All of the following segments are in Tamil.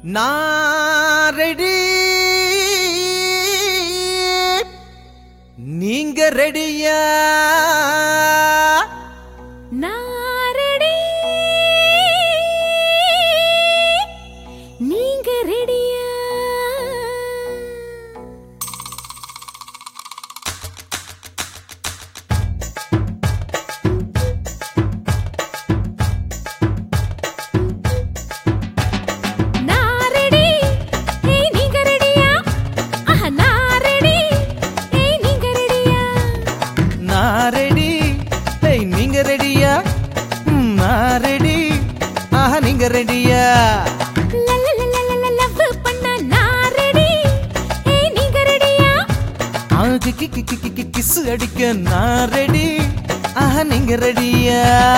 நான் ரெடி, நீங்க ரெடியா? நான் ரெடி, நீங்க ரெடியா? நீங்க ரெடியா? லவ் பண்ண நான் ரெடி, நீங்க ரெடியா? கிஸ் அடிக்க நான் ரெடி, நீங்க ரெடியா?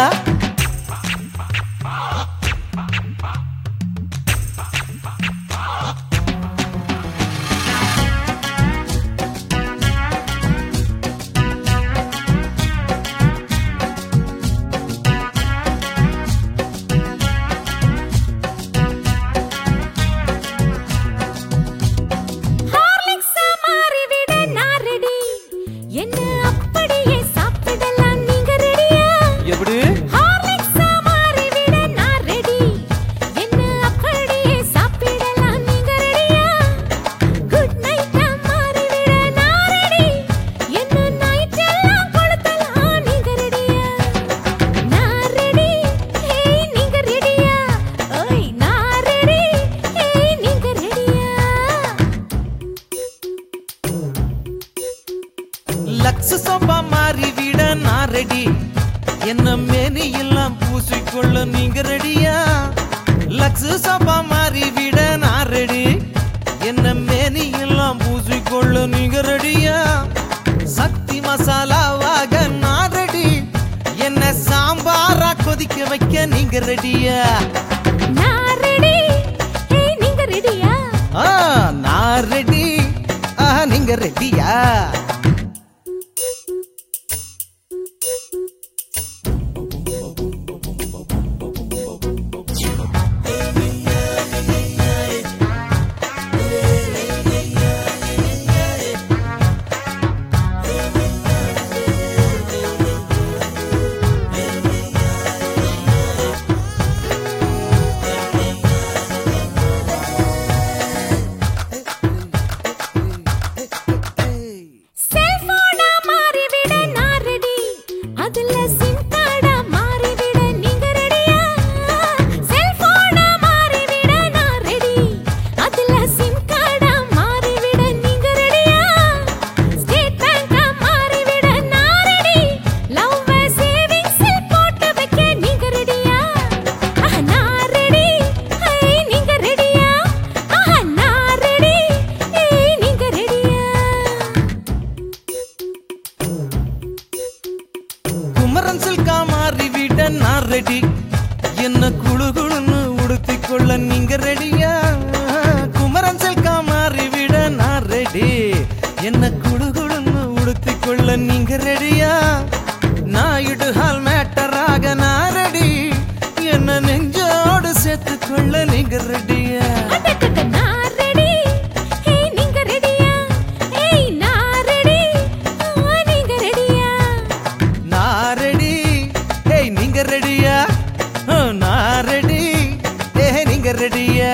லக்ஸ் சோபா மாறி விட நான் ரெடி, என்ன மேனி எல்லாம் பூசிக்கொள்ள நீங்க ரெடியா? லக்ஸ் சோபா மாறி விட நான் ரெடி, என்ன மேனி எல்லாம் பூசிக்கொள்ள நீங்க ரெடியா? சக்தி மசாலாவாக நான் ரெடி, என்ன சாம்பாரா கொதிக்க வைக்க நீங்க ரெடியா? நான் ரெடி, நீங்க ரெடியா? நான் ரெடி, நீங்க ரெடியா? நான் ரெடி, என்ன குழு குழுன்னு உடுத்திக்கொள்ள நீங்க ரெடியா? குமரன் செல்கா மாறி விட நான் ரெடி, என்ன குழு குழுன்னு உடுத்திக்கொள்ள நீங்க ரெடியா? நாயுடு ஹால் மேட்டராக நான் ரெடி, என்ன நெஞ்சோடு சேர்த்துக்கொள்ள நீங்க ரெடியா? ரெடியா?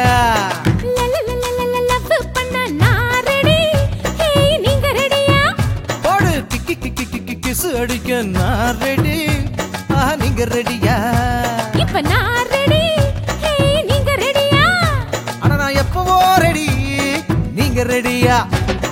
லவ் பண்ண நான் ரெடி, நீங்க ரெடியா? போடு கிஸ் அடிக்க நான் ரெடி, நீங்க ரெடியா? இப்ப நான் ரெடி, நீங்க ரெடியா? ஆனா நான் எப்பவோ ரெடி, நீங்க ரெடியா?